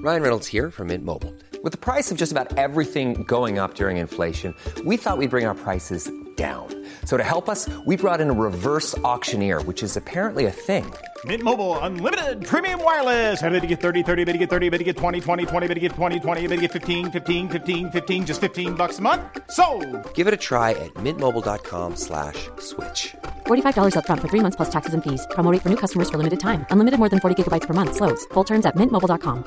Ryan Reynolds here from Mint Mobile. With the price of just about everything going up during inflation, we thought we'd bring our prices down. So to help us, we brought in a reverse auctioneer, which is apparently a thing. Mint Mobile Unlimited Premium Wireless. How to get 30, 30, bit to get 30, bit to get 20, 20, 20, bit to get 20, 20, bit to get 15, 15, 15, 15, just $15 a month? Sold! Give it a try at mintmobile.com/switch. $45 up front for 3 months plus taxes and fees. Promo rate for new customers for limited time. Unlimited more than 40 gigabytes per month. Slows full terms at mintmobile.com.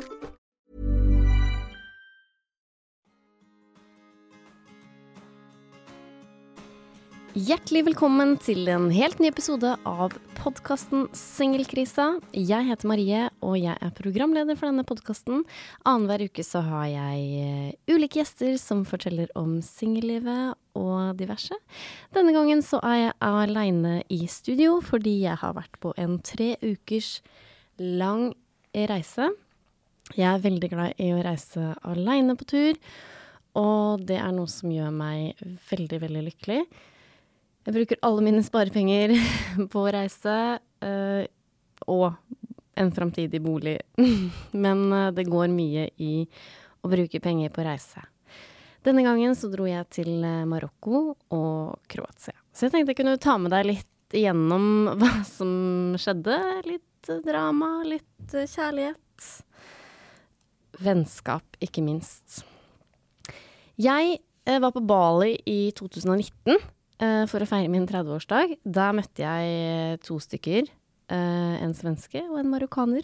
Hjertelig velkommen til en helt ny episode av podcasten Singelkrisa. Jeg heter Marie, og jeg er programleder for denne podcasten. Annenhver uke så har jeg ulike gjester som forteller om singellivet og diverse. Denne gangen så er jeg alene i studio, fordi jeg har vært på en 3 ukers lang reise. Jeg er veldig glad i å reise alene på tur, og det er noe som gjør meg veldig, veldig lykkelig. Jeg bruker alle mine sparepenger på å reise, og en fremtidig bolig. Men det går mye i å bruke penger på reise. Denne gangen så dro jeg til Marokko og Kroatia. Så jeg tenkte jeg kunne ta med deg litt igjennom hva som skjedde. Litt drama, litt kjærlighet. Vennskap, ikke minst. Jeg var på Bali i 2019. For å feire min 30-årsdag. Da møtte jeg 2 stykker, en svenske og en marokkaner.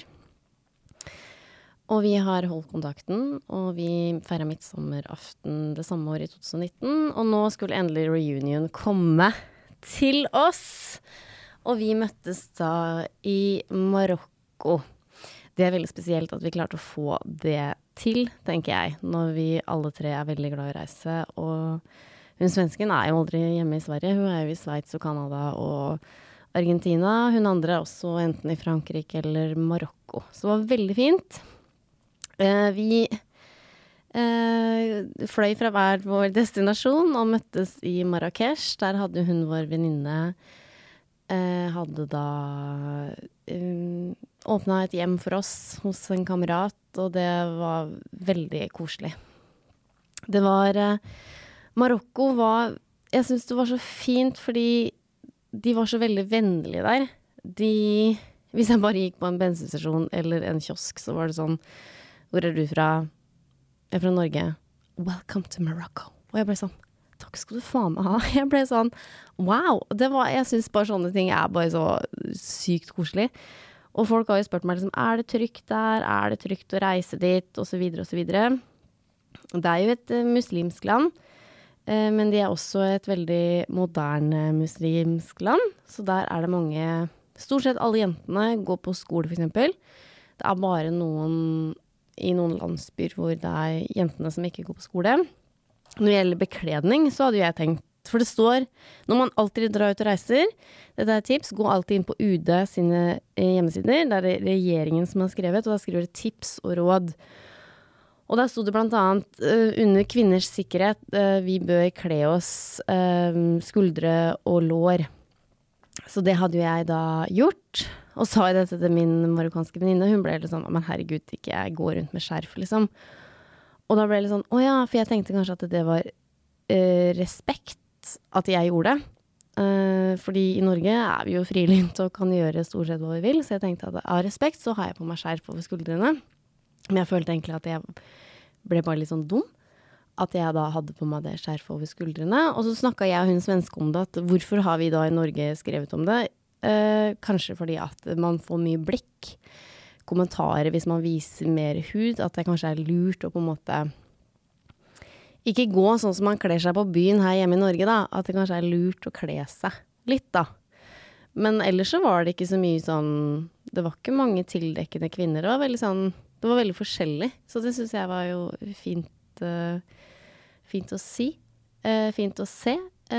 Og vi har holdt kontakten, og vi feiret midtsommeraften det samme året i 2019, og nå skulle endelig reunion komme til oss. Og vi møttes da i Marokko. Det er veldig spesielt at vi klarte å få det til, tenker jeg, når vi alle 3 er veldig glad i å reise, og hun svensken er jo aldri hjemme i Sverige. Hun er jo i Sveits og Kanada og Argentina. Hun andre er også enten i Frankrike eller Marokko. Så det var veldig fint. Vi fløy fra hver vår destinasjon og møttes i Marrakesh. Der hadde hun vår venninne hadde da åpnet et hjem for oss hos en kamerat, og det var veldig koselig. Det var Marokko jeg synes det var så fint, fordi de var så veldig vennlige der. Hvis jeg bare gikk på en bensinstasjon eller en kiosk, så var det sånn, hvor er du fra? Jeg er fra Norge. Welcome to Morocco. Og jeg ble sånn, takk skal du faen meg ha. Jeg ble sånn, wow. Jeg synes bare sånne ting er bare så sykt koselig. Og folk har jo spurt meg, liksom, er det trygt der? Er det trygt å reise dit? Og så videre, og så videre. Det er jo et muslimsk land. Men de er også et veldig moderne muslimsk land, så der er det mange, stort sett alle jentene går på skole for eksempel. Det er bare i noen landsbyer hvor det er jentene som ikke går på skole. Når det gjelder bekledning, så hadde jeg tenkt, for det står, når man alltid drar ut og reiser, dette er et tips, gå alltid inn på UD sine hjemmesider, det er regjeringen som har skrevet, og da skriver det tips og råd. Og der stod det blant annet under kvinners sikkerhet, vi bør kle oss skuldre og lår. Så det hadde jo jeg da gjort, og sa jeg dette til min marokkanske venninne, hun ble litt sånn, men herregud, ikke jeg går rundt med skjerf, liksom. Og da ble det litt sånn, åja, for jeg tenkte kanskje at det var respekt at jeg gjorde det. Fordi i Norge er vi jo frilynt og kan gjøre stort sett hva vi vil, så jeg tenkte at av respekt så har jeg på meg skjerf over skuldrene. Men jeg følte egentlig at jeg ble bare litt sånn dum, at jeg da hadde på meg det skjerf over skuldrene. Og så snakket jeg og hun svenske om det, at hvorfor har vi da i Norge skrevet om det? Kanskje fordi at man får mye blikk, kommentarer hvis man viser mer hud, at det kanskje er lurt å på en måte ikke gå sånn som man kler seg på byen her hjemme i Norge da, at det kanskje er lurt å kle seg litt da. Men ellers så var det ikke så mye sånn, det var ikke mange tildekkende kvinner, det var veldig sånn, det var veldig forskjellig, så det synes jeg var jo fint å si, fint å se.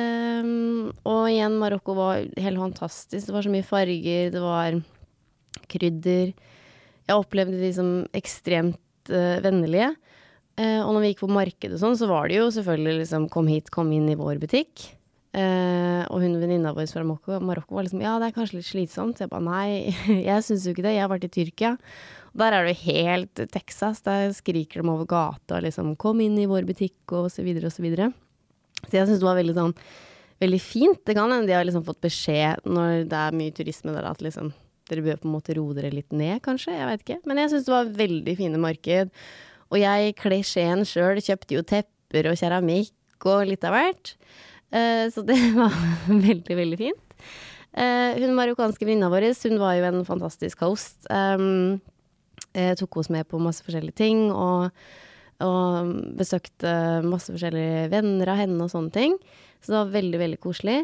Og igjen, Marokko var helt fantastisk, det var så mye farger, det var krydder. Jeg opplevde de som ekstremt vennlige. Og når vi gikk på markedet og sånn, så var det jo selvfølgelig liksom, kom hit, kom inn i vår butikk. Og hun venninna vår fra Marokko var liksom, ja, det kanskje litt slitsomt. Så jeg bare, nei, jeg synes jo ikke det. Jeg har vært i Tyrkia. Og der det helt Texas. Der skriker de over gata, liksom, kom inn i vår butikk, og så videre, og så videre. Så jeg synes det var veldig sånn, veldig fint. Det kan hende de har liksom fått beskjed når det mye turisme der, at liksom, dere bør på en måte roe dere litt ned, kanskje, jeg vet ikke. Men jeg synes det var veldig fine marked. Og jeg, klisjeen selv, kjøpte jo tepper og keramikk og litt av hvert. Så det var veldig, veldig fint. Hun marokkanske venninna vår, hun var jo en fantastisk host. Tok oss med på masse forskjellige ting, og besøkte masse forskjellige venner av henne og sånne ting. Så det var veldig, veldig koselig.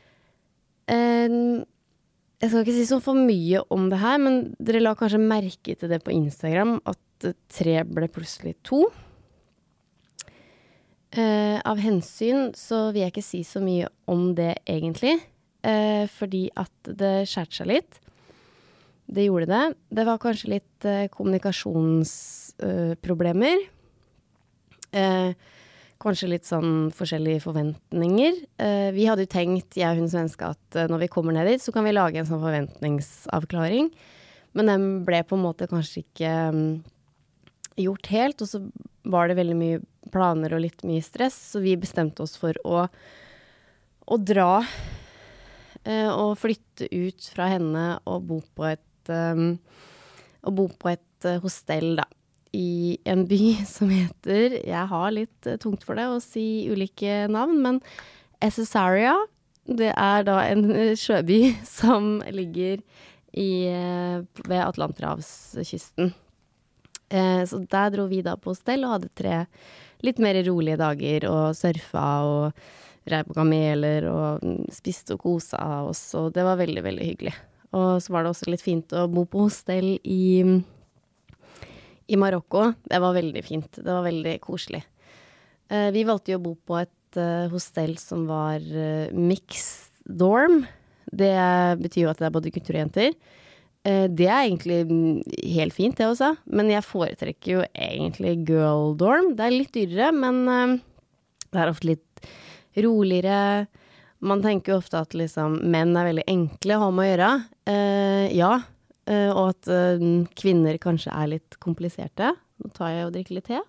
Jeg skal ikke si så for mye om det her, men dere la kanskje merke til det på Instagram, at 3 ble plutselig 2. Av hensyn så vil jeg ikke si så mye om det egentlig, fordi at det skjærte seg litt. Det gjorde det. Det var kanskje litt kommunikasjonsproblemer. Kanskje litt sånn forskjellige forventninger. Vi hadde jo tenkt, jeg og hun svenske, at når vi kommer ned dit, så kan vi lage en sånn forventningsavklaring. Men den ble på en måte kanskje ikke gjort helt, og så var det veldig mye planer og litt mye stress, så vi bestemte oss for å dra og flytte ut fra henne og bo på et hostell da. I en by som heter, jeg har litt tungt for det å si ulike navn, men Essaouira, det da en sjøby som ligger ved Atlanterhavskysten. Så der dro vi da på hostell og hadde 3 litt mer rolige dager og surfa og rev på kameler og spiste og kosa oss, og det var veldig, veldig hyggelig. Og så var det også litt fint å bo på hostell i Marokko. Det var veldig fint. Det var veldig koselig. Vi valgte jo å bo på et hostell som var mixed dorm. Det betyr jo at det både gutter og jenter. Det egentlig helt fint det også, men jeg foretrekker jo egentlig girl dorm. Det litt dyrere, men det ofte litt roligere. Man tenker jo ofte at liksom, menn veldig enkle å ha med å gjøre. Ja, og at kvinner kanskje litt kompliserte. Nå tar jeg og drikker litt te.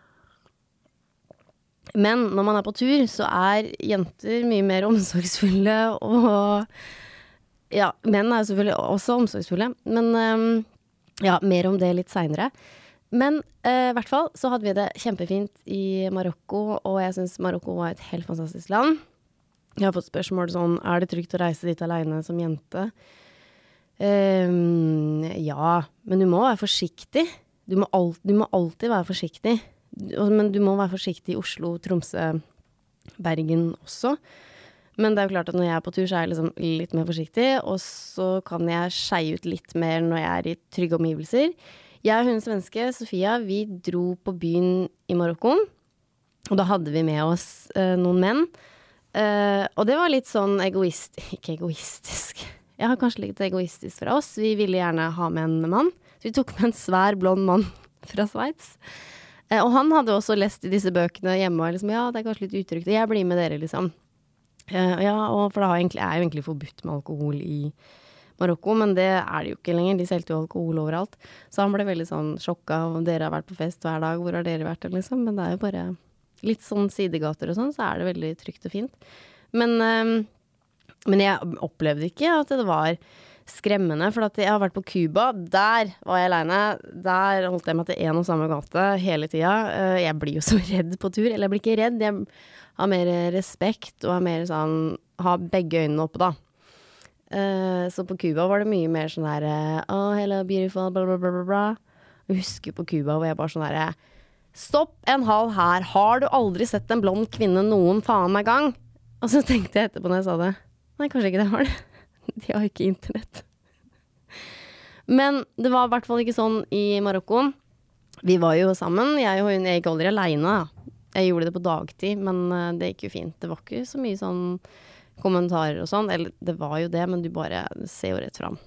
Men når man på tur, så jenter mye mer omsorgsfulle, og ja, menn jo selvfølgelig også omsorgsfulle, men ja, mer om det litt senere. Men i hvert fall så hadde vi det kjempefint i Marokko, og jeg synes Marokko var et helt fantastisk land. Jeg har fått spørsmål sånn, det trygt å reise dit alene som jente? Ja, men du må være forsiktig. Du må alltid være forsiktig. Men du må være forsiktig i Oslo, Tromsø, Bergen også. Men det jo klart at når jeg på tur, så jeg liksom litt mer forsiktig, og så kan jeg skeie ut litt mer når jeg i trygge omgivelser. Jeg og hun svenske, Sofia, vi dro på byen i Marokko, og da hadde vi med oss noen menn. Og det var litt sånn ikke egoistisk. Jeg har kanskje litt egoistisk fra oss. Vi ville gjerne ha med en mann. Så vi tok med en svær blond mann fra Sveits. Og han hadde også lest i disse bøkene hjemme, og liksom, ja, det kanskje litt utrygt. Jeg blir med dere, liksom. Ja, og for det jo egentlig forbudt med alkohol i Marokko, men det det jo ikke lenger. De selte jo alkohol overalt. Så han ble veldig sånn sjokka, og dere har vært på fest hver dag. Hvor har dere vært, liksom? Men det jo bare litt sånn sidegater og sånn, så det veldig trygt og fint. Men jeg opplevde ikke at det var skremmende, for at jeg har vært på Cuba, der var jeg alene, der holdt jeg meg til en og samme gate hele tiden. Jeg blir jo så redd på tur, eller jeg blir ikke redd, jeg har mer respekt og mer sånn, har begge øynene oppe da. Så på Cuba var det mye mer sånn der, oh, hello, beautiful, bla bla bla bla bla. Jeg husker på Cuba hvor jeg bare sånn der, stopp en halv her, har du aldri sett en blond kvinne noen faen meg gang? Og så tenkte jeg etterpå når jeg sa det, nei, kanskje ikke det har det. De har ikke internett. Men det var i hvert fall ikke sånn i Marokko. Vi var jo sammen, jeg og hun, jeg gikk aldri alene. Jeg gjorde det på dagtid, men det gikk jo fint. Det var ikke så mye sånn kommentarer og sånn. Eller det var jo det, men du bare ser jo rett fram.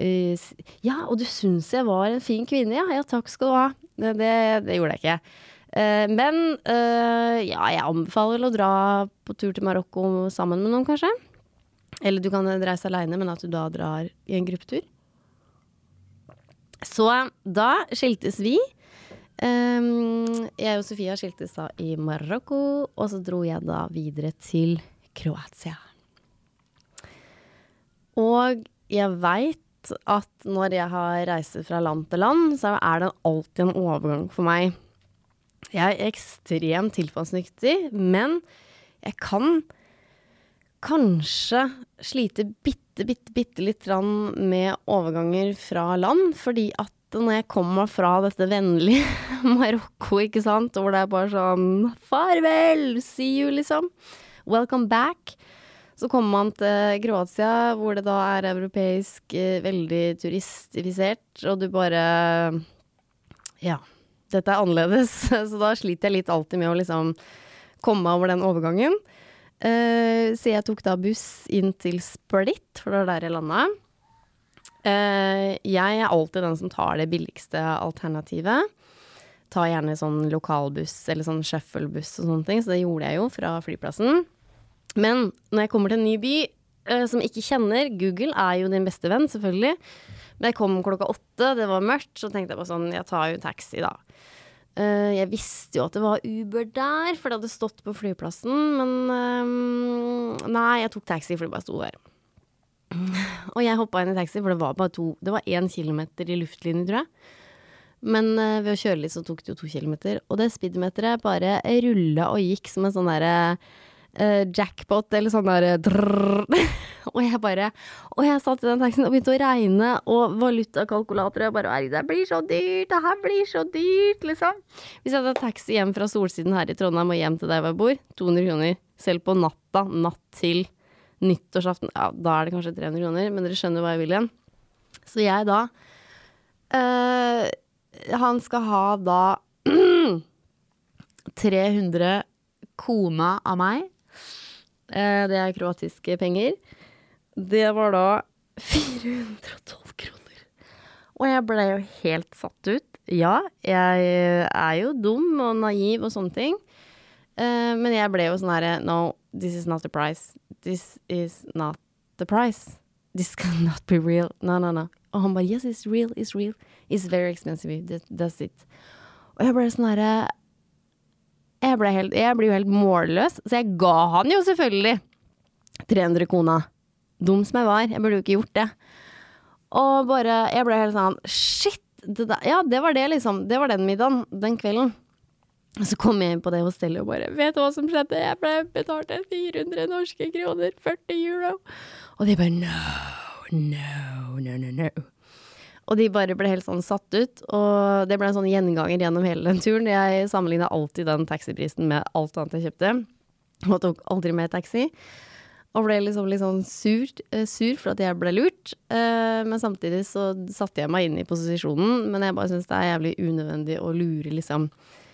Ja, og du synes jeg var en fin kvinne, ja. Ja, takk skal du ha. Det gjorde jeg ikke. Men ja, jeg anbefaler vel å dra på tur til Marokko sammen med noen kanskje. Eller du kan reise alene, men at du da drar i en gruppetur. Så da skiltes vi. Jeg og Sofia skiltes da i Marokko, og så dro jeg da videre til Kroatia. Og jeg vet at når jeg har reist fra land til land, så er det alltid en overgang for meg. Jeg er ekstremt tilpasningsdyktig, men jeg kan kanskje slite bitte litt med overganger fra land, fordi at når jeg kommer fra dette vennlige Marokko, ikke sant, hvor det er bare sånn, farvel, see you liksom, welcome back, så kommer man til Kroatia, hvor det da er europeisk, veldig turistifisert, og du bare, ja, dette er annerledes, så da sliter jeg litt alltid med å liksom komme over den overgangen. Så jeg tok da buss inn til Split, for det var der jeg landet. Jeg er alltid den som tar det billigste alternativet. Tar gjerne sånn lokalbuss, eller sånn shufflebuss og sånne ting, så det gjorde jeg jo fra flyplassen. Men når jeg kommer til en ny by som ikke kjenner, Google er jo din beste venn, selvfølgelig. Men jeg kom 8:00, det var mørkt, så tenkte jeg bare sånn, jeg tar jo taxi da. Jeg visste jo at det var Uber der, for det hadde stått på flyplassen, men nei, jeg tok taxi, for det bare sto der. Og jeg hoppet inn i taxi, for det var bare 1 kilometer i luftlinje, tror jeg. Men ved å kjøre litt så tok det jo 2 kilometer, og det speedometeret bare rullet og gikk som en sånn der jackpot, eller sånn der og jeg satt i den taxien og begynte å regne, og valutakalkulatorer, og bare, det blir så dyrt, det her blir så dyrt, liksom. Hvis jeg hadde taxi hjem fra Solsiden her i Trondheim og hjem til der hvor jeg bor, 200 kroner, selv på natt til nyttårsaften, ja, da er det kanskje 300 kroner, men dere skjønner hva jeg vil igjen. Så jeg da, han skal ha da 300 kona av meg. Det er kroatiske penger. Det var da 412 kroner. Og jeg ble jo helt satt ut. Ja, jeg er jo dum og naiv og sånne ting. Men jeg ble jo sånn her, no, this is not the price. This is not the price. This cannot be real. No. Og han bare, yes, it's real. It's very expensive. That's it. Og jeg ble sånn her, jeg ble jo helt målløs, så jeg ga han jo selvfølgelig 300 kona. Dum som jeg var, jeg burde jo ikke gjort det. Og bare, jeg ble helt sånn, shit, ja, det var det liksom, det var den middagen, den kvelden. Og så kom jeg inn på det hostellet og bare, vet du hva som skjedde? Jeg ble betalt 400 norske kroner, 40 euro. Og de bare, no. Og de bare ble helt sånn satt ut, og det ble en sånn gjenganger gjennom hele den turen. Jeg sammenlignet alltid den taxiprisen med alt annet jeg kjøpte, og tok aldri med taxi. Og ble liksom litt sånn sur for at jeg ble lurt, men samtidig så satte jeg meg inn i posisjonen, men jeg bare synes det er jævlig unødvendig å lure liksom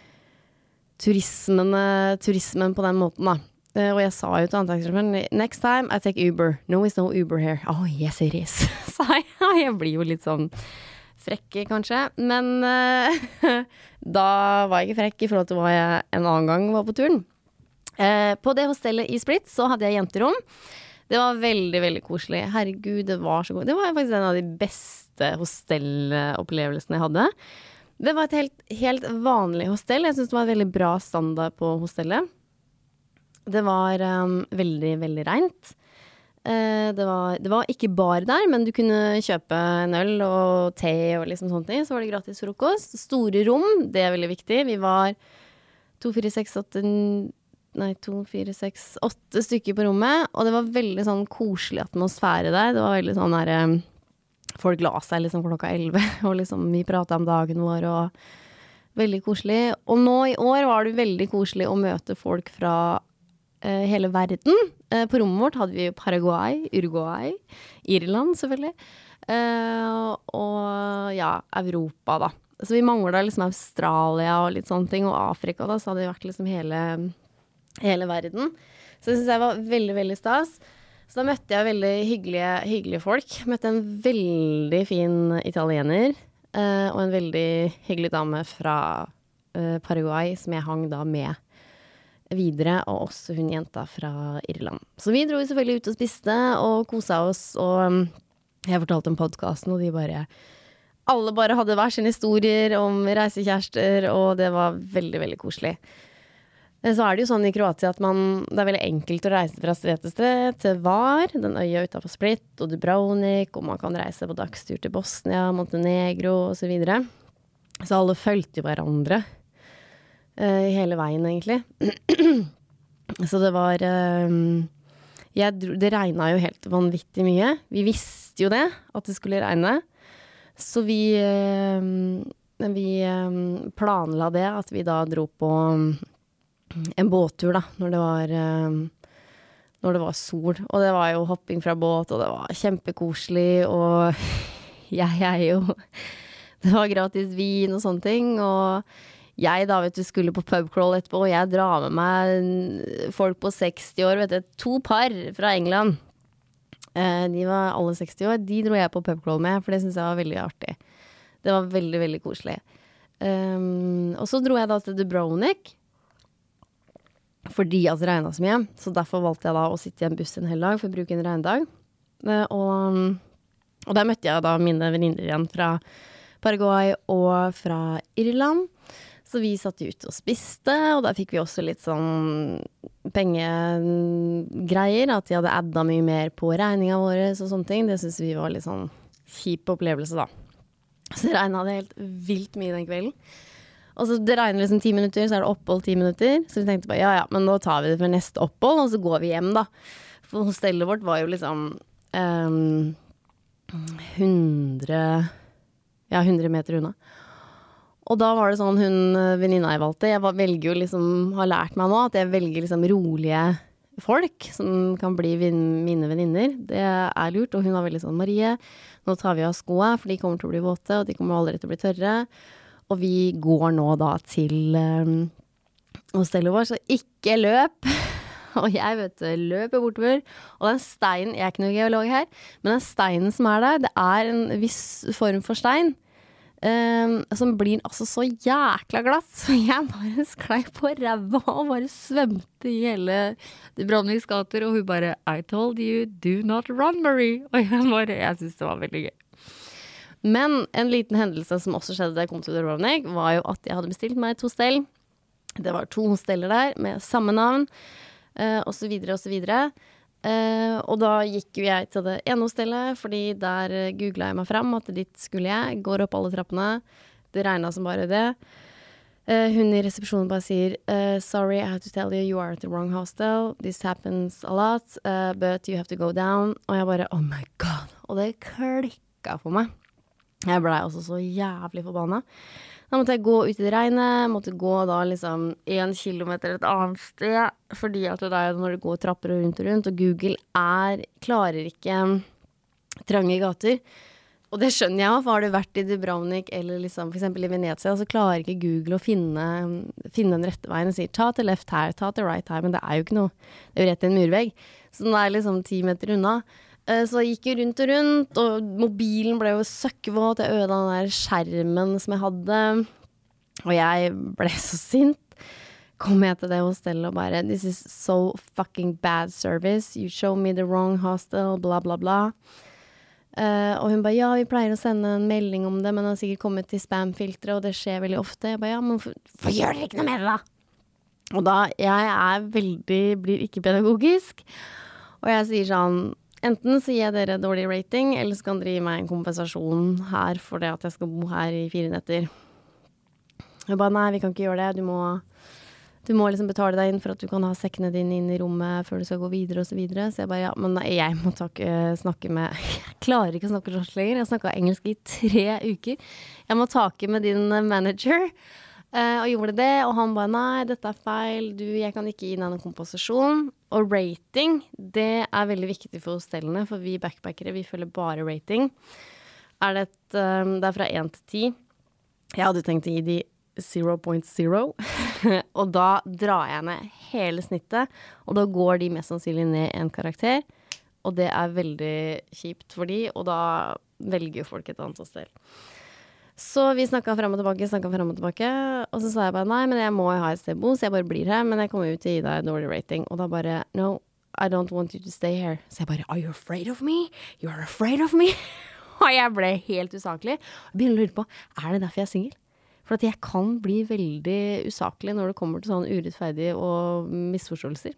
turismen på den måten da. Og jeg sa jo til taxisjåføren, next time I take Uber. No, it's no Uber here. Oh, yes it is. Så jeg blir jo litt sånn frekk kanskje, men da var jeg ikke frekk i forhold til hva jeg en annen gang var på turen. På det hostellet i Split så hadde jeg jenterom. Det var veldig, veldig koselig. Herregud, det var så god. Det var faktisk en av de beste hostellopplevelsene jeg hadde. Det var et helt vanlig hostell. Jeg synes det var en veldig bra standard på hostellet. Det var veldig, veldig rent. Det var ikke bar der, men du kunne kjøpe en øl og te og liksom sånne ting. Så var det gratis frokost. Store rom, det er veldig viktig. Vi var 8 stykker på rommet, og det var veldig sånn koselig atmosfære der. Det var veldig sånn der, folk la seg liksom 11:00, og liksom vi pratet om dagen vår, og veldig koselig. Og nå i år var det veldig koselig å møte folk fra hele verden. På rommet vårt hadde vi Paraguay, Uruguay, Irland selvfølgelig, og ja, Europa da. Så vi manglet liksom Australia og litt sånne ting, og Afrika da, så hadde det vært liksom hele verden. Så det synes jeg var veldig, veldig stas. Så da møtte jeg veldig hyggelige folk. Møtte en veldig fin italiener, og en veldig hyggelig dame fra Paraguay, som jeg hang da med videre, og også hun jenta fra Irland. Så vi dro jo selvfølgelig ut og spiste og koset oss, og jeg fortalte om podcasten, og alle bare hadde hver sine historier om reisekjærester, og det var veldig, veldig koselig. Så det jo sånn i Kroatia at det veldig enkelt å reise fra sted til Var, den øya utenfor Split, og Dubrovnik, og man kan reise på dagstur til Bosnia, Montenegro og så videre. Så alle følte jo hverandre hele veien egentlig. Så det var det regnet jo helt vanvittig mye. Vi visste jo det, at det skulle regne. Så vi planla det, at vi da dro på en båttur da, når det var sol. Og det var jo hopping fra båt, og det var kjempekoselig, og det var gratis vin og sånne ting, og jeg da, skulle på pubcrawl etterpå, og jeg drar med meg folk på 60 år, 2 par fra England. De var alle 60 år, de dro jeg på pubcrawl med, for det synes jeg var veldig artig. Det var veldig, veldig koselig. Og så dro jeg da til Dubrovnik, fordi det regnet så mye, så derfor valgte jeg da å sitte i en buss en hel dag for å bruke en regndag. Og der møtte jeg da mine venninner igjen fra Paraguay og fra Irland. Så vi satt ut og spiste, og der fikk vi også litt sånn pengegreier, at de hadde adda mye mer på regninga våre og sånne ting. Det synes vi var litt sånn kjip opplevelse da. Så det regnet det helt vilt mye den kvelden. Og så det regner liksom 10 minutter, så det opphold 10 minutter. Så vi tenkte bare, ja, men da tar vi det for neste opphold, og så går vi hjem da. For hostellet vårt var jo liksom 100 meter unna. Og da var det sånn, venninna jeg valgte, jeg velger jo liksom, har lært meg nå, at jeg velger liksom rolige folk, som kan bli mine venninner. Det lurt, og hun var veldig sånn, Marie, nå tar vi av skoene, for de kommer til å bli våte, og de kommer aldri til å bli tørre. Og vi går nå da til hostellet vår, så ikke løp. Og jeg løper bortover. Og den steinen, jeg ikke noe geolog her, men den steinen som der, det en viss form for stein, som blir altså så jækla glatt. Så jeg bare sklei på ræva og bare svømte i hele Dubrovniks gater, og hun bare, I told you, do not run, Marie. Og jeg synes det var veldig gøy. Men en liten hendelse som også skjedde da jeg kom til Dubrovnik, var jo at jeg hadde bestilt meg et hostell. Det var 2 hosteller der med samme navn, og så videre og så videre. Og da gikk jo jeg til det ene hostellet, fordi der googlet jeg meg fram at dit skulle jeg. Går opp alle trappene. Det regnet som bare det. Hun i resepsjonen bare sier, sorry, I have to tell you, you are at the wrong hostel. This happens a lot, but you have to go down. Og jeg bare, oh my god. Og det klikket for meg. Jeg ble også så jævlig forbannet. Da måtte jeg gå ut i det regnet, måtte gå da liksom 1 kilometer et annet sted, fordi at det når det går trapper rundt og rundt, og Google klarer ikke trange gater. Og det skjønner jeg, for har du vært i Dubrovnik, eller liksom for eksempel i Venezia, så klarer ikke Google å finne den rette veien og sier, ta til left her, ta til right her, men det jo ikke noe. Det jo rett i en murvegg. Så den liksom 10 meter unna. Så jeg gikk jo rundt og rundt, og mobilen ble jo søkkvåt, jeg ødela den der skjermen som jeg hadde, og jeg ble så sint. Kom jeg til det hostellet og bare, this is so fucking bad service, you show me the wrong hostel, bla bla bla. Og hun bare, ja, vi pleier å sende en melding om det, men det har sikkert kommet til spamfiltre, og det skjer veldig ofte. Jeg bare, ja, men hvorfor gjør dere ikke noe med det da? Og da, blir ikke pedagogisk, og jeg sier sånn, enten så gir jeg dere dårlig rating, eller så kan dere gi meg en kompensasjon her for det at jeg skal bo her i 4 netter. Jeg bare, nei, vi kan ikke gjøre det. Du må liksom betale deg inn for at du kan ha sekkene dine inn i rommet før du skal gå videre og så videre. Så jeg bare, ja, men jeg må snakke med, jeg klarer ikke å snakke norsk lenger. Jeg har snakket engelsk i 3 uker. Jeg må take med din manager. Og gjorde det, og han bare, nei, dette feil, jeg kan ikke gi deg noen kompensasjon. Og rating, det veldig viktig for hostellene, for vi backpackere, vi følger bare rating. Det fra 1 til 10. Jeg hadde tenkt å gi de 0.0, og da drar jeg ned hele snittet, og da går de mest sannsynlig ned en karakter, og det veldig kjipt for de, og da velger jo folk et annet hostell. Så vi snakket frem og tilbake, og så sa jeg bare, nei, men jeg må ha et sted bo, så jeg bare blir her, men jeg kommer ut til å gi deg dårlig rating, og da bare, no, I don't want you to stay here. Så jeg bare, are you afraid of me? You're afraid of me? Og jeg ble helt usaklig. Jeg begynner å lure på, er det derfor jeg er single? For at jeg kan bli veldig usaklig når det kommer til sånn urettferdige og misforståelser.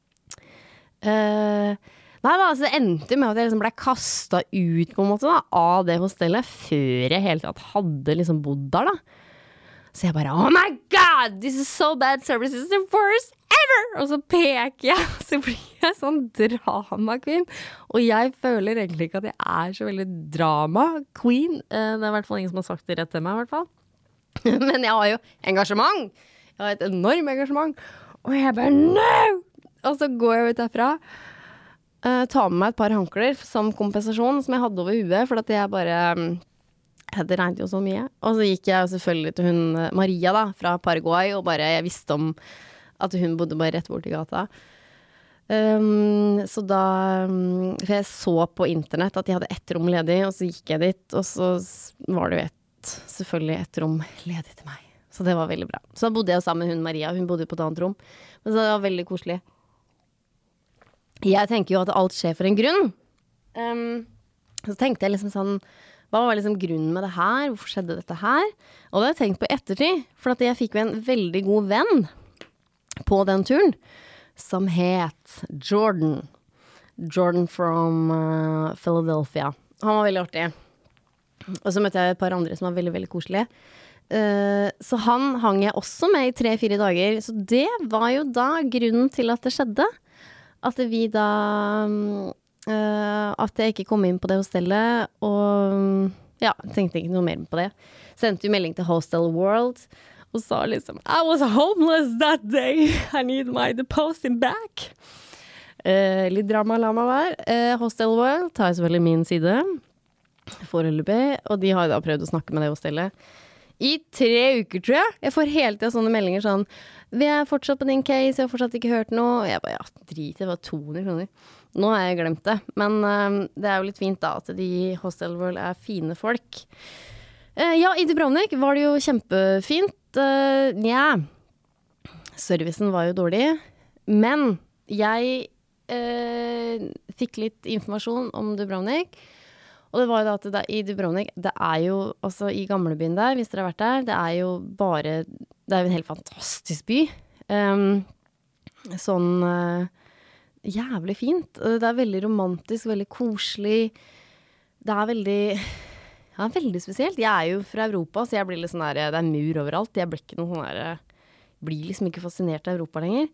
Nei da, altså det endte med at jeg liksom ble kastet ut på en måte da, av det hostellet før jeg helt tatt hadde liksom bodd der da. Så jeg bare, oh my god, this is so bad service, this is the worst ever! Og så peker jeg, så blir jeg sånn drama-queen. Og jeg føler egentlig ikke at jeg er så veldig drama-queen. Det er i hvert fall ingen som har sagt det rett til meg i hvert fall. Men jeg har jo engasjement. Jeg har et enormt engasjement. Og jeg bare, no! Og så går jeg ut derfra. Ta med meg et par hankler som kompensasjon som jeg hadde over huet, for at jeg bare det regnet jo så mye. Og så gikk jeg selvfølgelig til hun Maria da, fra Paraguay, og bare jeg visste om at hun bodde bare rett bort i gata. Så da for jeg så på internett at de hadde ett rom ledig, og så gikk jeg dit, og så var det jo selvfølgelig ett rom ledig til meg. Så det var veldig bra. Så da bodde jeg sammen med hun Maria, hun bodde på et annet rom. Men så det var veldig koselig. Jeg tenker jo at alt skjer for en grunn. Så tenkte jeg liksom sånn, hva var liksom grunnen med det her? Hvorfor skjedde dette her? Og det har jeg tenkt på ettertid, for at jeg fikk jo en veldig god venn på den turen, som het Jordan. Jordan from Philadelphia. Han var veldig artig. Og så møtte jeg et par andre som var veldig, veldig koselige. Så han hang jeg også med i 3-4 dager. Så det var jo da grunnen til at det skjedde. At vi da at jeg ikke kom inn på det hostellet, og ja, tenkte ikke noe mer på det. Sendte jo melding til Hostel World, og sa liksom, I was homeless that day, I need my deposit back. Litt drama-lama der. Hostel World tar selvfølgelig min side, foreløpig, og de har da prøvd å snakke med det hostellet. I 3 uker, tror jeg. Jeg får hele tiden sånne meldinger sånn, vi er fortsatt på din case, jeg har fortsatt ikke hørt noe. Og jeg bare, ja, drit, det var 200 kroner. Nå har jeg glemt det. Men det er jo litt fint da, at de Hostel World er fine folk. Ja, i Dubrovnik var det jo kjempefint. Ja, servicen var jo dårlig. Men jeg fikk litt informasjon om Dubrovnik. Og det var jo da at i Dubrovnik, det er jo, altså i gamlebyen der, hvis dere har vært der, det er jo bare, det er jo en helt fantastisk by. Jævlig fint. Det er veldig romantisk, veldig koselig. Det er veldig spesielt. Jeg er jo fra Europa, så jeg blir litt sånn der, det er mur overalt. Jeg blir ikke noe sånn der, blir liksom ikke fascinert av Europa lenger.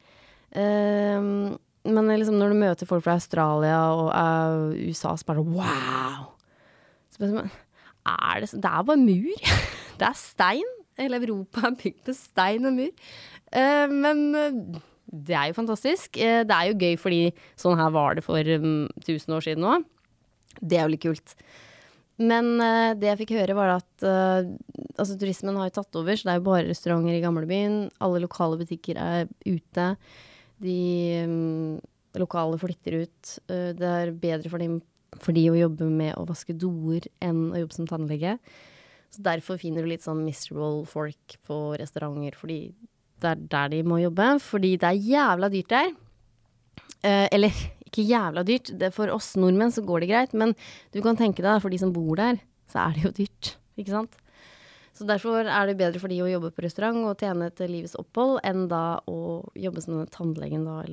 Men liksom når du møter folk fra Australia og USA, så bare wow! Så det er bare mur. Det er stein. Hele Europa er bygd på stein og mur. Men det er jo fantastisk. Det er jo gøy, fordi sånn her var det for 1000 år siden nå. Det er jo litt kult. Men det jeg fikk høre var at altså, turismen har jo tatt over, så det er jo bare restauranter i gamlebyen. Alle lokale butikker er ute. De lokale flytter ut. Det er bedre for de å jobbe med å vaske doer enn å jobbe som tannlege. Så derfor finner du litt sånn miserable folk på restauranter, fordi det er der de må jobbe, fordi det er jævla dyrt der. Eller ikke jævla dyrt, for oss nordmenn så går det greit, men du kan tenke deg, for de som bor der, så er det jo dyrt, ikke sant? Så derfor er det bedre for de å jobbe på restaurant og tjene til livets opphold, enn da å jobbe som tannlegen da,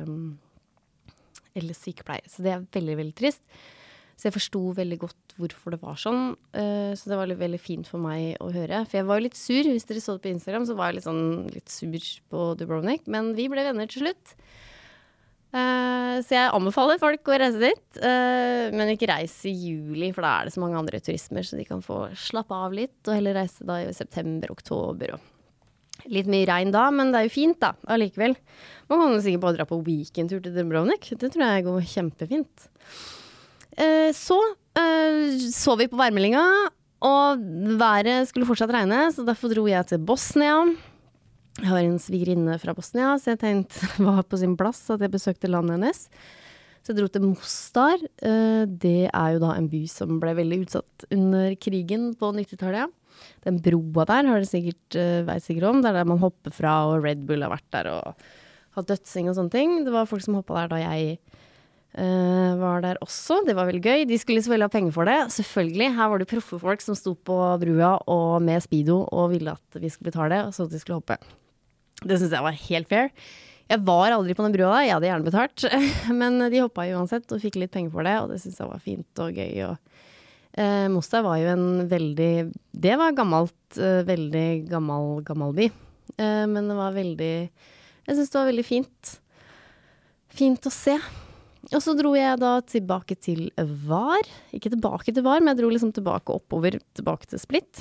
eller sykepleier. Så det er veldig, veldig trist. Så jeg forstod veldig godt hvorfor det var sånn. Så det var veldig fint for meg å høre. For jeg var jo litt sur, hvis dere så det på Instagram, så var jeg litt sur på Dubrovnik. Men vi ble venner til slutt. Så jeg anbefaler folk å reise dit. Men ikke reise i juli, for da er det så mange andre turismer, så de kan få slappe av litt, og heller reise da i september, oktober, og litt mye regn da, men det er jo fint da, allikevel. Man kan jo sikkert bare dra på weekendtur til Dubrovnik. Det tror jeg går kjempefint. Så vi på værmeldinga, og været skulle fortsatt regne, så derfor dro jeg til Bosnia. Jeg har en svigerinne fra Bosnia, så jeg tenkte var på sin plass at jeg besøkte landet hennes. Så jeg dro til Mostar. Det er jo da en by som ble veldig utsatt under krigen på 90-tallet. Den broa der har du sikkert vet sikkert om. Det der man hopper fra, og Red Bull har vært der og hatt dødsing og sånne ting. Det var folk som hoppet der da jeg var der også. Det var veldig gøy. De skulle selvfølgelig ha penger for det. Selvfølgelig. Her var det proffe folk som sto på brua og med speedo og ville at vi skulle betale, og så at de skulle hoppe. Det synes jeg var helt fair. Jeg var aldri på den brua der. Jeg hadde gjerne betalt. Men de hoppet uansett og fikk litt penger for det, og det synes jeg var fint og gøy. Og Mostar var jo en veldig... Det var gammelt, veldig gammel by. Men det var veldig... Jeg synes det var veldig fint. Fint å se. Og så dro jeg da tilbake til Var. Ikke tilbake til Var, men jeg dro liksom tilbake oppover, tilbake til Split.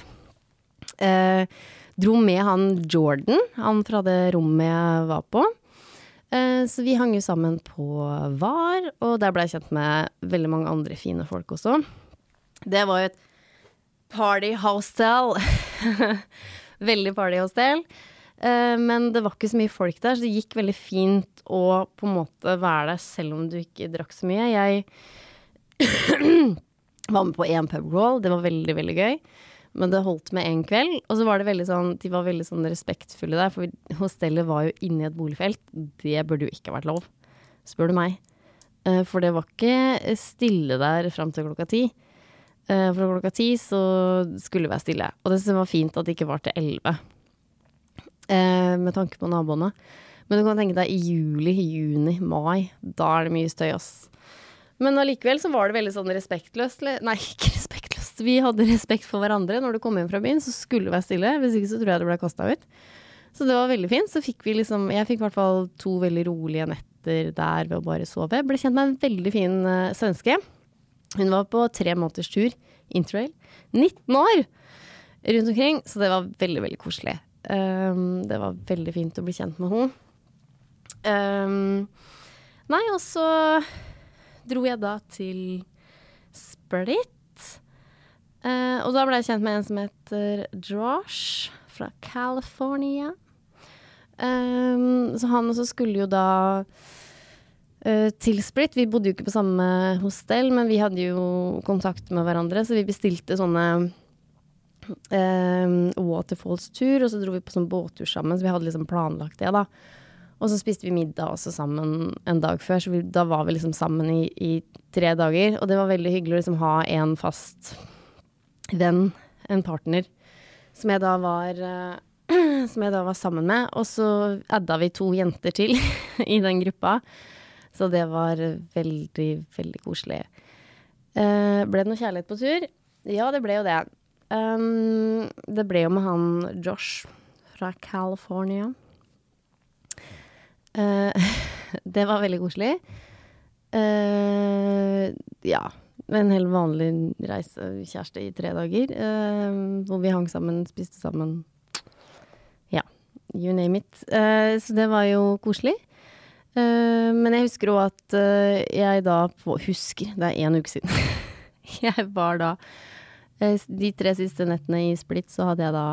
Dro med han Jordan, han fra det rommet jeg var på. Så vi hang jo sammen på Var, og der ble jeg kjent med veldig mange andre fine folk også. Det var jo et partyhostel. Veldig partyhostel. Men det var ikke så mye folk der, så det gikk veldig fint å på en måte være der selv om du ikke drakk så mye. Jeg var med på en pub crawl, det var veldig, veldig gøy. Men det holdt med en kveld, og så var det veldig sånn, de var veldig sånn respektfulle der, for hostellet var jo inne i et boligfelt. Det burde jo ikke ha vært lov, spør du meg. For det var ikke stille der frem til 10:00. For 10:00 så skulle det være stille, og det var fint at det ikke var til 11. Med tanke på naboene. Men du kan tenke deg i juli, juni, mai, da er det mye støy, ass. Men allikevel så var det veldig sånn respektløst. Nei, ikke respektløst. Vi hadde respekt for hverandre. Når du kom hjem fra byen, så skulle det være stille. Hvis ikke så tror jeg det ble kastet ut. Så det var veldig fint. Så fikk vi liksom, jeg fikk i hvert fall 2 veldig rolige netter der ved å bare sove. Ble kjent med en veldig fin svenske. Hun var på 3 måneders tur, interrail. 19 år rundt omkring, så det var veldig, veldig koselig. Det var veldig fint å bli kjent med henne. Nei, og så dro jeg da til Split. Og da ble jeg kjent med en som heter Josh fra California. Så han også skulle jo da til Split. Vi bodde jo ikke på samme hostell, men vi hadde jo kontakt med hverandre, så vi bestilte sånne waterfalls-tur, og så dro vi på sånn båttur sammen, så vi hadde liksom planlagt det da. Og så spiste vi middag også sammen en dag før, så da var vi liksom sammen i 3 dager, og det var veldig hyggelig å liksom ha en fast venn, en partner, som jeg da var sammen med, og så adda vi 2 jenter til i den gruppa, så det var veldig, veldig koselig. Ble det noe kjærlighet på tur? Ja, det ble jo det. Det ble jo med han Josh fra California. Det var veldig koselig. Ja, en helt vanlig kjæreste i 3 dager, hvor vi hang sammen, spiste sammen. Ja, you name it. Så det var jo koselig. Men jeg husker også at jeg da det er 1 uke siden. Jeg var da de 3 siste nettene i Split, så hadde jeg da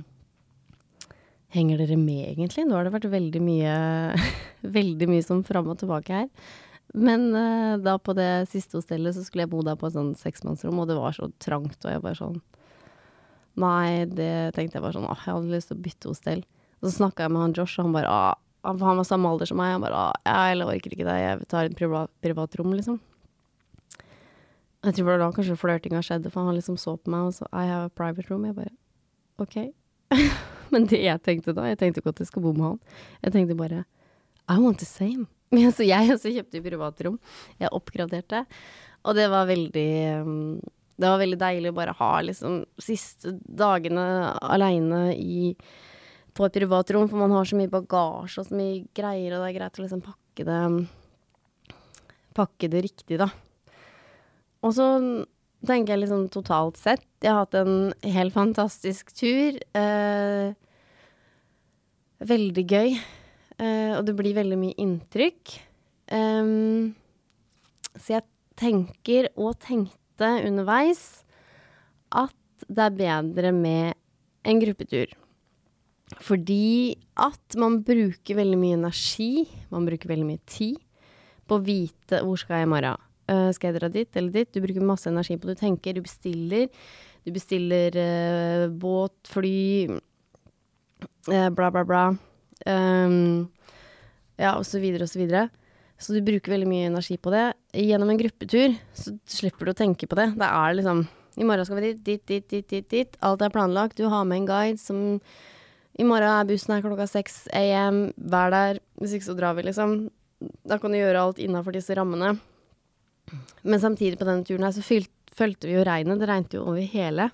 henger dere med egentlig? Nå har det vært veldig mye som fram og tilbake her. Men da på det siste hostellet så skulle jeg bo der på et sånn 6-mannsrom, og det var så trangt, og jeg bare sånn nei, det tenkte jeg bare sånn jeg hadde lyst til å bytte hostell. Og så snakket jeg med han Josh, og han bare han var samme alder som meg, han bare jeg orker ikke det, jeg tar et privat rom liksom. Jeg tror da kanskje flørtinga skjedde, for han liksom så på meg og så, I have a private room. Jeg bare, ok. Men det jeg tenkte da, jeg tenkte ikke at jeg skal bo med han. Jeg tenkte bare, I want the same. Så jeg også kjøpte privatrom. Jeg oppgraderte. Og det var veldig deilig å bare ha liksom siste dagene alene på et privatrom, for man har så mye bagasje og så mye greier, og det er greit å liksom pakke det riktig da. Og så tenker jeg liksom totalt sett, jeg har hatt en helt fantastisk tur, veldig gøy, og det blir veldig mye inntrykk. Så jeg tenker og tenkte underveis at det er bedre med en gruppetur. Fordi at man bruker veldig mye energi, man bruker veldig mye tid på å vite hvor skal jeg i morgen. Skal jeg dra dit eller dit? Du bruker masse energi på det du tenker, du bestiller, Du bestiller båt, fly, bla bla bla. Ja, og så videre og så videre. Så du bruker veldig mye energi på det. Gjennom en gruppetur så slipper du å tenke på det. Det er liksom, i morgen skal vi dit. Alt er planlagt. Du har med en guide som, i morgen er bussen her klokka 6 AM, vær der, hvis ikke så drar vi liksom. Da kan du gjøre alt innenfor disse rammene. Men samtidig på denne turen her så følte vi jo regnet. Det regnet jo over hele.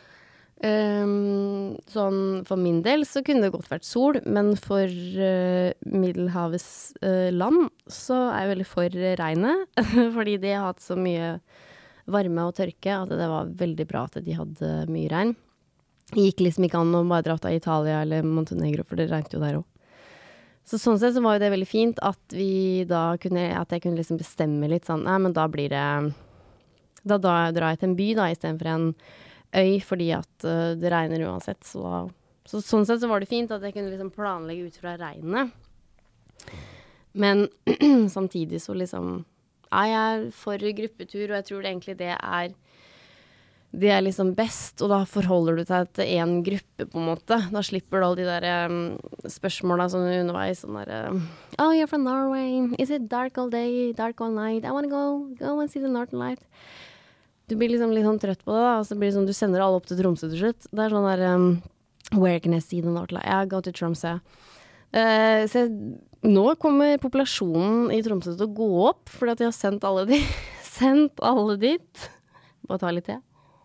Sånn for min del så kunne det godt vært sol, men for Middelhavets land så er jeg veldig for regnet, fordi de har hatt så mye varme og tørke at det var veldig bra at de hadde mye regn. Det gikk liksom ikke an å bare dra til Italia eller Montenegro, for det regnet jo der også. Så sånn sett så var jo det veldig fint at at jeg kunne liksom bestemme litt sånn, nei, men da blir det, da drar jeg til en by da, i stedet for en øy, fordi at det regner uansett. Så sånn sett så var det fint at jeg kunne liksom planlegge ut fra regnet. Men samtidig så liksom er jeg for gruppetur, og jeg tror egentlig det er liksom best, og da forholder du deg til en gruppe på en måte. Da slipper du alle de der spørsmålene sånn underveis, sånn der oh, you're from Norway, is it dark all day, dark all night, I wanna go and see the Northern Light. Du blir liksom litt sånn trøtt på det da, og så blir det sånn, du sender alle opp til Tromsø til slutt. Det er sånn der, where can I see the Northern Light? Yeah, go to Tromsø. Så nå kommer populasjonen i Tromsø til å gå opp, fordi at jeg har sendt alle dit. Bare ta litt til.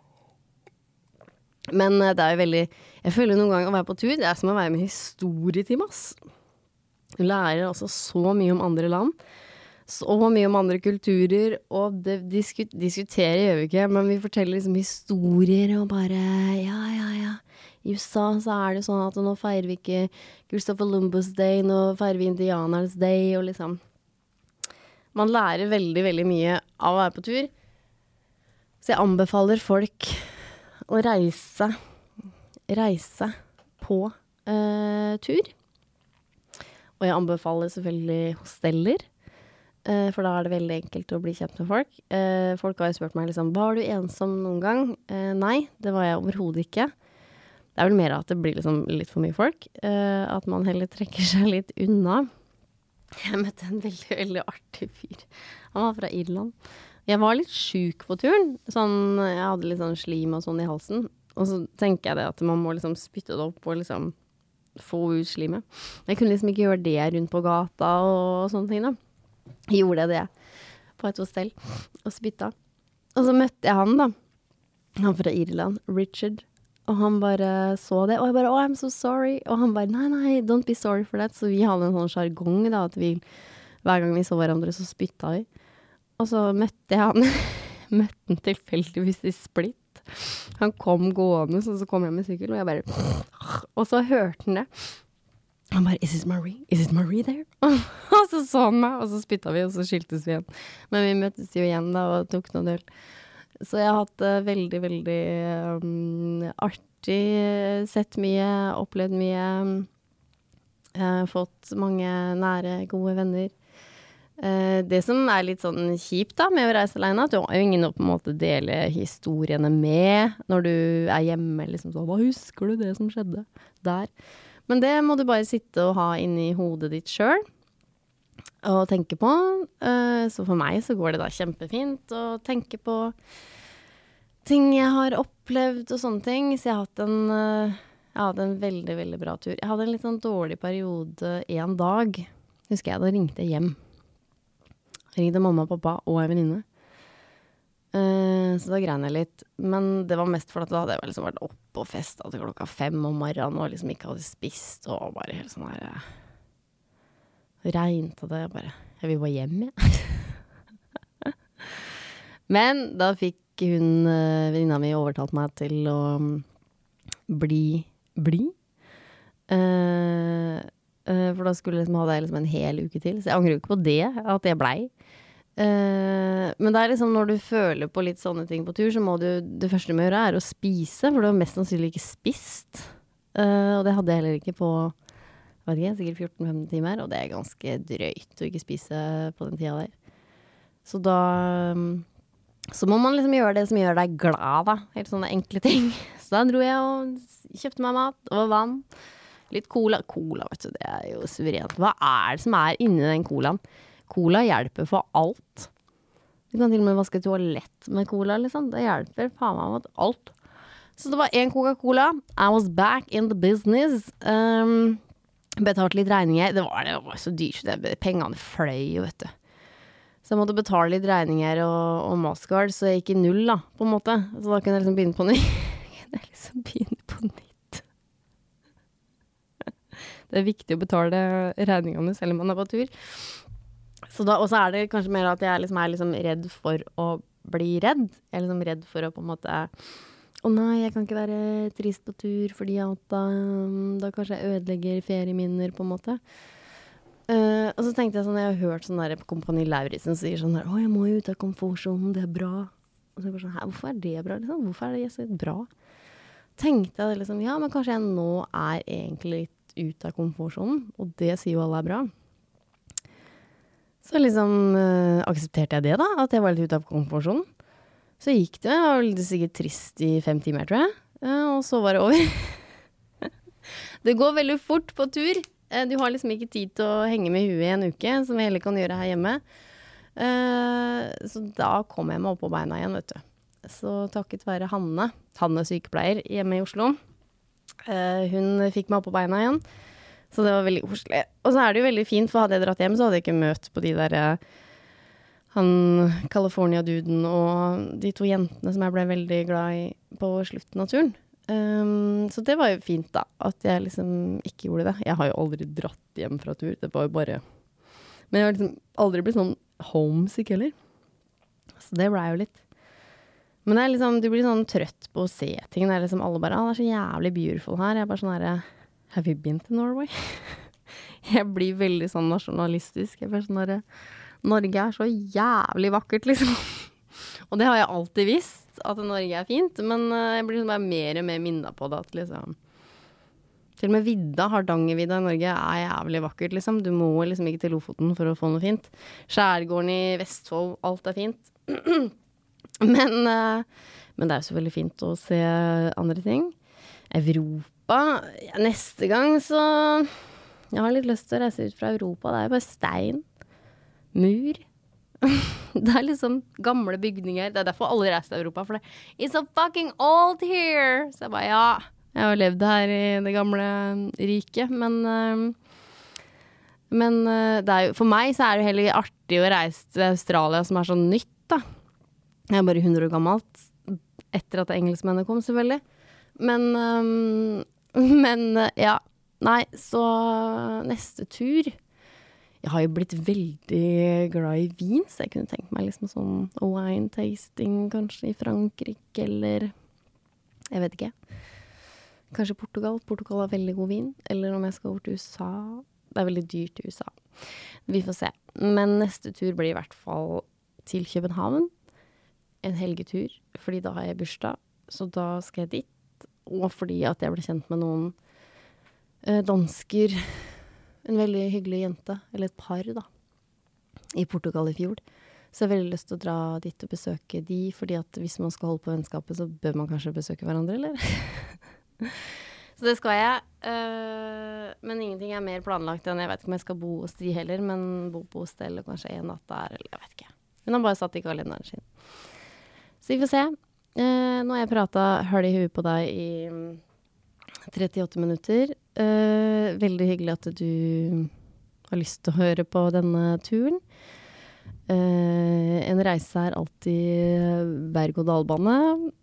Men det er jo veldig, jeg føler noen ganger å være på tur, det er som å være med historietime, ass. Du lærer altså så mye om andre land, så mye om andre kulturer, og det diskuterer gjør vi ikke, men vi forteller liksom historier, og bare, ja. I USA så er det sånn at nå feirer vi ikke Christopher Columbus Day, nå feirer vi Indianer's Day, og liksom, man lærer veldig, veldig mye av å være på tur. Så jeg anbefaler folk å reise på tur. Og jeg anbefaler selvfølgelig hosteller, for da er det veldig enkelt å bli kjent med folk. Folk har jo spurt meg liksom, var du ensom noen gang? Nei, det var jeg overhodet ikke. Det er vel mer at det blir liksom litt for mye folk, at man heller trekker seg litt unna. Jeg møtte en veldig, veldig artig fyr. Han var fra Irland. Jeg var litt syk på turen, sånn, jeg hadde litt sånn slim og sånn i halsen, og så tenker jeg det at man må liksom spytte det opp og liksom få ut slimet. Jeg kunne liksom ikke gjøre det rundt på gata og sånne ting da. Gjorde jeg det på et hostell og spytta. Og så møtte jeg han da, han fra Irland, Richard, og han bare så det, og jeg bare, oh, I'm so sorry, og han bare, nei, don't be sorry for that, så vi hadde en sånn jargong da, at hver gang vi så hverandre så spytta vi. Og så møtte jeg han tilfeldigvis i Split. Han kom gående, så kom jeg med sykkel, og jeg bare, og så hørte han det. Han bare, is it Marie there? Og så han meg, og så spytta vi, og så skiltes vi igjen. Men vi møttes jo igjen da, og tok noen øl. Så jeg har hatt veldig, veldig artig, sett mye, opplevd mye, fått mange nære, gode venner. Det som er litt sånn kjipt da, med å reise alene, at du har jo ingen å på en måte dele historiene med når du er hjemme, liksom så, hva husker du det som skjedde der? Men det må du bare sitte og ha inne i hodet ditt selv, og tenke på. Så for meg så går det da kjempefint å tenke på ting jeg har opplevd og sånne ting. Så jeg har hatt en veldig, veldig bra tur. Jeg hadde en litt sånn dårlig periode en dag. Husker jeg, da ringte jeg hjem. Jeg ringte mamma og pappa og en venninne. Så da grein jeg litt. Men det var mest for at da hadde jeg liksom vært oppe og festet til 5:00 om morgenen og liksom ikke hadde spist og bare helt sånn her regnet det bare. Jeg vil bare hjem, ja. Men da fikk venninna mi overtalt meg til å bli. For da skulle liksom hadde jeg liksom en hel uke til. Så jeg angrer jo ikke på det, at jeg blei. Men det er liksom når du føler på litt sånne ting på tur, så må det første du må gjøre er å spise, for du har mest sannsynlig ikke spist. Og det hadde jeg heller ikke på, jeg vet ikke, sikkert 14-15 timer, og det er ganske drøyt å ikke spise på den tida der. Så da Så må man liksom gjøre det som gjør deg glad, da. Helt sånne enkle ting. Så da dro jeg og kjøpte meg mat og vann. Litt cola. Cola, vet du, det er jo suverent. Hva er det som er inni den colaen? Cola hjelper for alt. Du kan til og med vaske toalett med cola, liksom. Det hjelper faen meg mot alt. Så det var en Coca-Cola. I was back in the business. Betalte litt regninger. Det var så dyrt. Pengene fløy jo, vet du. Så jeg måtte betale litt regninger og Mastercard, så jeg gikk i null da, på en måte. Så da kunne jeg liksom begynne på nytt. Det er viktig å betale regningene selv om man er på tur. Så da, og så er det kanskje mer at jeg liksom er liksom redd for å bli redd. Jeg er liksom redd for å på en måte, nei, jeg kan ikke være trist på tur, fordi at da kanskje jeg ødelegger ferieminner på en måte. Og så tenkte jeg sånn, jeg har hørt sånn der på Kompani Lauritzen sier sånn der, jeg må jo ut av komfortsonen, det er bra. Og så er jeg bare sånn, hvorfor er det bra liksom? Hvorfor er det så bra? Tenkte jeg liksom, ja, men kanskje jeg nå er egentlig litt ut av komfortsonen, og det sier jo alle er bra. Så liksom aksepterte jeg det da, at jeg var litt ut av komfortsonen. Så gikk det, jeg var litt sikkert trist i 5 timer, tror jeg. Og så var det over. Det går veldig fort på tur. Du har liksom ikke tid til å henge med huet i en uke, som jeg heller kan gjøre her hjemme. Så da kom jeg meg opp på beina igjen, vet du. Så takket være Hanne sykepleier hjemme i Oslo. Hun fikk meg opp på beina igjen. Så det var veldig koselig. Og så er det jo veldig fint, for hadde jeg dratt hjem, så hadde jeg ikke møtt på de der han California-duden og de 2 jentene som jeg ble veldig glad i på slutten av turen. Så det var jo fint da, at jeg liksom ikke gjorde det. Jeg har jo aldri dratt hjem fra tur, det var jo bare... Men jeg har liksom aldri blitt sånn homesick heller. Så det ble jo litt. Men det er liksom, du blir sånn trøtt på å se ting. Det er liksom alle bare, det er så jævlig beautiful her. Jeg er bare sånn her, have you been to Norway? Jeg blir veldig sånn nasjonalistisk. Jeg blir sånn her, Norge er så jævlig vakkert liksom. Og det har jeg alltid visst, at Norge er fint, men jeg blir bare mer og mer minnet på det, at liksom, til og med vidda, Hardangervidda i Norge er jævlig vakkert, liksom. Du må liksom ikke til Lofoten for å få noe fint. Skjærgården i Vestfold, alt er fint. Men det er jo så veldig fint å se andre ting. Europa, ja, neste gang så, jeg har litt lyst til å reise ut fra Europa, det er jo bare stein, mur. Det er liksom gamle bygninger. Det er derfor alle reiser til Europa, for det it's so fucking old here. Så jeg bare, ja, jeg har levd her i det gamle riket, men det er jo, for meg så er det heller artig å reise til Australia som er så nytt da. Jeg er bare 100 år gammelt, etter at engelskmennene kom selvfølgelig. Men ja, nei, så neste tur... Jeg har jo blitt veldig glad i vin, så jeg kunne tenkt meg liksom sånn wine tasting kanskje i Frankrike, eller jeg vet ikke. Kanskje Portugal. Portugal har veldig god vin. Eller om jeg skal over til USA. Det er veldig dyrt i USA. Vi får se. Men neste tur blir i hvert fall til København. En helgetur, fordi da har jeg bursdag. Så da skal jeg dit. Og fordi at jeg ble kjent med noen dansker. En veldig hyggelig jente, eller et par da, i Portugal i fjor. Så jeg har veldig lyst til å dra dit og besøke de, fordi at hvis man skal holde på vennskapet, så bør man kanskje besøke hverandre, eller? Så det skal jeg. Men ingenting er mer planlagt enn, jeg vet ikke om jeg skal bo hos de heller, men bo på hostell og kanskje en natt der, eller jeg vet ikke. Hun har bare satt i kalenderen sin. Så vi får se. Nå har jeg pratet høl i huet på deg i 38 minutter. Veldig hyggelig at du har lyst til å høre på denne turen. En reise er alltid berg-og-dal-bane.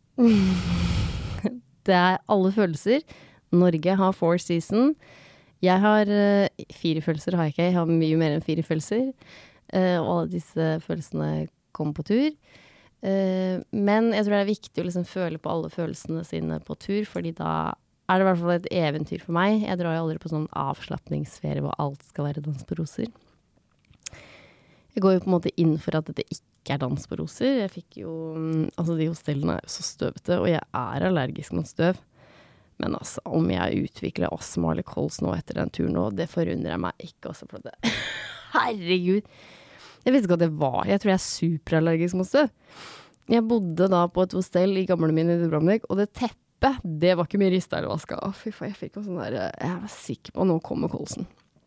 Det er alle følelser. Norge har 4 seasons. Jeg har 4 følelser, har jeg ikke. Jeg har mye mer enn 4 følelser. Og alle disse følelsene kom på tur. Men jeg tror det er viktig å liksom føle på alle følelsene sine på tur, fordi da er det i hvert fall et eventyr for meg. Jeg drar jo aldri på sånn avslappningsferie hvor alt skal være dans på roser. Jeg går jo på en måte inn for at det ikke er dans på roser. Jeg fikk jo, altså de hostellene er jo så støvete, og jeg er allergisk mot støv. Men altså, om jeg utvikler astma eller kols nå etter den turen nå, det forundrer jeg meg ikke også på det. Herregud! Jeg visste ikke at det var. Jeg tror jeg er superallergisk mot støv. Jeg bodde da på et hostell i gamlebyen i Dubrovnik, og det teppet, det var ikke mye ristet eller vasket. Fy faen, jeg fikk jo sånn der, jeg var sikker på, nå kommer kolsen.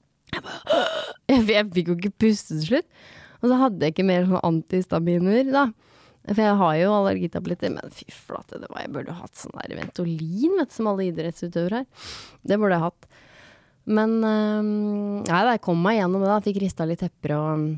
Jeg fikk jo ikke puste til slutt. Og så hadde jeg ikke mer sånn antihistaminer da. For jeg har jo allergitabletter, men fy flate, jeg burde hatt sånn der Ventolin, vet du, som alle idrettsutøvere her. Det burde jeg hatt. Men, nei, jeg kom meg gjennom det da. Jeg fikk ristet litt tepper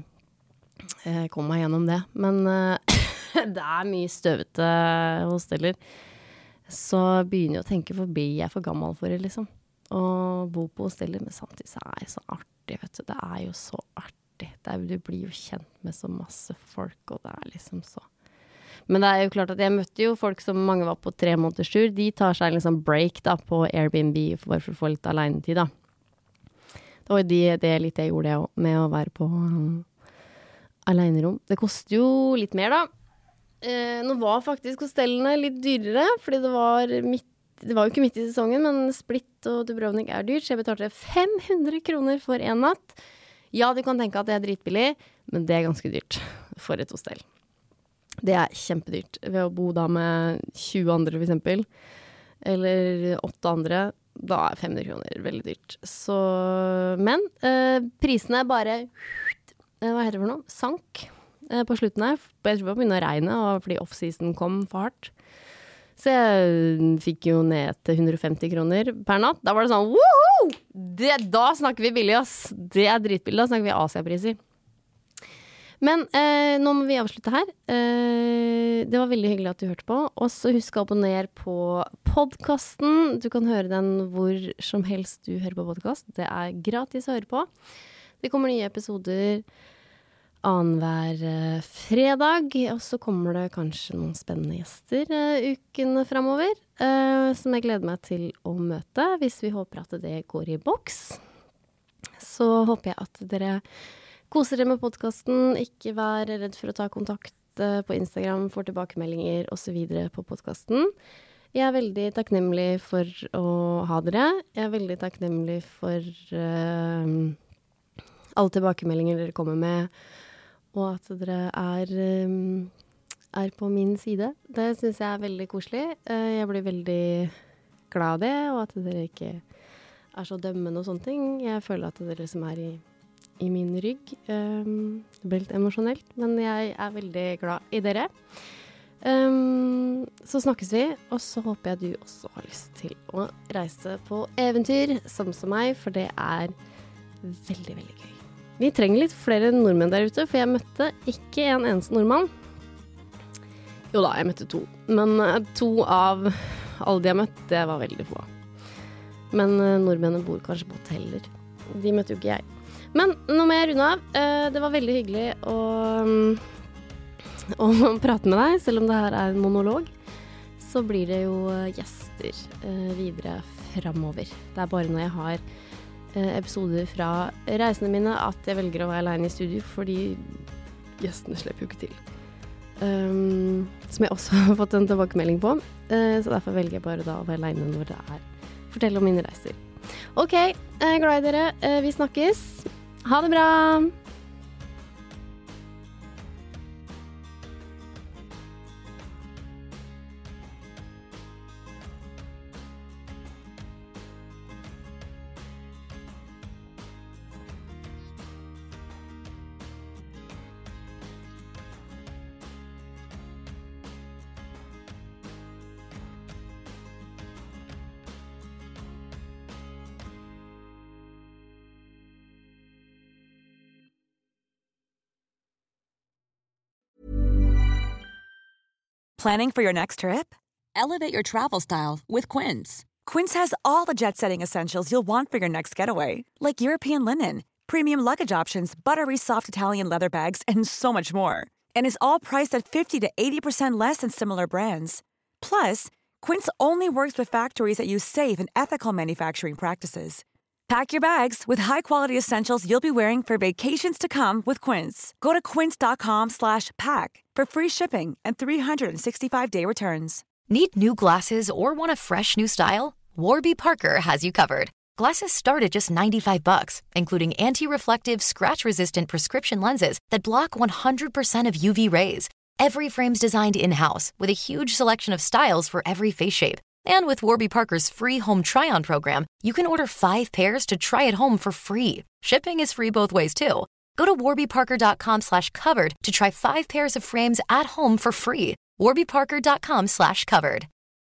og kom meg gjennom det. Men det mye støvete hosteller. Så begynner jeg å tenke forbi, jeg for gammel for det liksom. Og bo på hosteller, men samtidig så det så artig, vet du. Det jo så artig. Du blir jo kjent med så masse folk, og det liksom så. Men det jo klart at jeg møtte jo folk som mange var på 3 måneders tur. De tar seg liksom break da på Airbnb bare for å få litt alenetid da. Det var det litt jeg gjorde med å være på alenerom. Det koster jo litt mer da. Nå var faktisk hostellene litt dyrere, fordi det var jo ikke midt i sesongen, men Split og Dubrovnik dyrt, så jeg betalte 500 kroner for en natt. Ja, du kan tenke at det dritbillig, men det ganske dyrt for et hostell. Det kjempedyrt. Ved å bo da med 20 andre for eksempel, eller 8 andre, da 500 kroner veldig dyrt. Så, men prisene bare, hva heter det for noe? Sank på slutten her. Jeg tror det var begynne å regne, fordi off-season kom for hardt. Så jeg fikk jo ned til 150 kroner per natt. Da var det sånn, woho! Da snakker vi billig, ass. Det dritbillig, da snakker vi Asia-priser. Men nå må vi avslutte her. Det var veldig hyggelig at du hørte på. Og så husk å abonnere på podcasten. Du kan høre den hvor som helst du hører på podcast. Det gratis å høre på. Det kommer nye episoder annenhver fredag, og så kommer det kanskje noen spennende gjester ukene fremover, som jeg gleder meg til å møte, hvis vi håper at det går i boks. Så håper jeg at dere koser dere med podcasten, ikke vær redd for å ta kontakt på Instagram, får tilbakemeldinger og så videre på podcasten. Jeg veldig takknemlig for å ha dere. Jeg veldig takknemlig for alle tilbakemeldinger dere kommer med, og at dere på min side. Det synes jeg veldig koselig. Jeg blir veldig glad av det, og at dere ikke så dømmende og sånne ting. Jeg føler at dere som i min rygg. Det blir litt emosjonelt, men jeg veldig glad i dere. Så snakkes vi, og så håper jeg du også har lyst til å reise på eventyr, som meg, for det veldig, veldig gøy. Vi trenger litt flere nordmenn der ute, for jeg møtte ikke en eneste nordmann. Jo da, jeg møtte 2. Men 2 av alle de jeg møtte, det var veldig få. Men nordmennene bor kanskje på hoteller. De møtte jo ikke jeg. Men nå må jeg runde av. Det var veldig hyggelig å prate med deg, selv om det her en monolog. Så blir det jo gjester videre fremover. Det bare når jeg har episoder fra reisene mine at jeg velger å være alene i studio, fordi gjestene slipper jo ikke til. Som jeg også har fått en tilbakemelding på. Så derfor velger jeg bare da å være alene når det fortelle om mine reiser. Ok, jeg glad i dere. Vi snakkes. Ha det bra! Planning for your next trip? Elevate your travel style with Quince. Quince has all the jet-setting essentials you'll want for your next getaway, like European linen, premium luggage options, buttery soft Italian leather bags, and so much more. And is all priced at 50 to 80% less than similar brands. Plus, Quince only works with factories that use safe and ethical manufacturing practices. Pack your bags with high-quality essentials you'll be wearing for vacations to come with Quince. Go to quince.com/pack for free shipping and 365-day returns. Need new glasses or want a fresh new style? Warby Parker has you covered. Glasses start at just $95, including anti-reflective, scratch-resistant prescription lenses that block 100% of UV rays. Every frame's designed in-house with a huge selection of styles for every face shape. And with Warby Parker's free home try-on program, you can order 5 pairs to try at home for free. Shipping is free both ways, too. Go to warbyparker.com/covered to try 5 pairs of frames at home for free. warbyparker.com/covered.